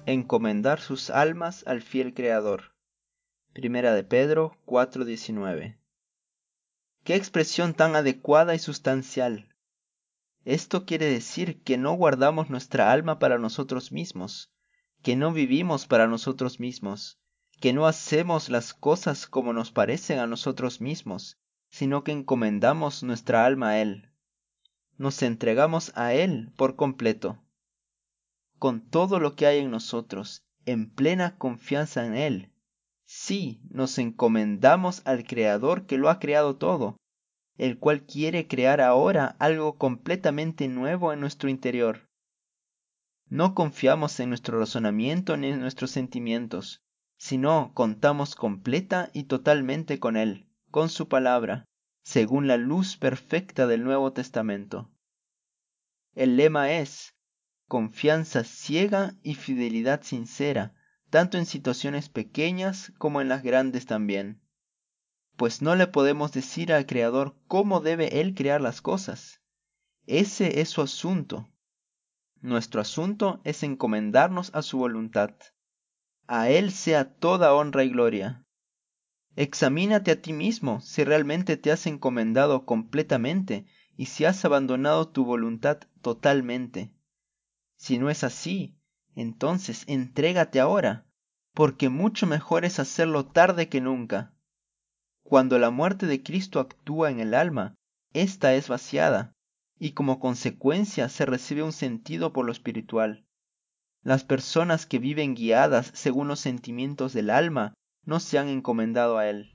Encomendar sus almas al fiel Creador. Primera de Pedro 4:19. ¡Qué expresión tan adecuada y sustancial! Esto quiere decir que no guardamos nuestra alma para nosotros mismos, que no vivimos para nosotros mismos, que no hacemos las cosas como nos parecen a nosotros mismos, sino que encomendamos nuestra alma a Él. Nos entregamos a Él por completo. Con todo lo que hay en nosotros, en plena confianza en Él. Sí, nos encomendamos al Creador que lo ha creado todo, el cual quiere crear ahora algo completamente nuevo en nuestro interior. No confiamos en nuestro razonamiento ni en nuestros sentimientos, sino contamos completa y totalmente con Él, con su palabra, según la luz perfecta del Nuevo Testamento. El lema es confianza ciega y fidelidad sincera, tanto en situaciones pequeñas como en las grandes también. Pues no le podemos decir al Creador cómo debe Él crear las cosas. Ese es su asunto. Nuestro asunto es encomendarnos a su voluntad. A Él sea toda honra y gloria. Examínate a ti mismo si realmente te has encomendado completamente y si has abandonado tu voluntad totalmente. Si no es así, entonces entrégate ahora, porque mucho mejor es hacerlo tarde que nunca. Cuando la muerte de Cristo actúa en el alma, ésta es vaciada, y como consecuencia se recibe un sentido por lo espiritual. Las personas que viven guiadas según los sentimientos del alma no se han encomendado a Él.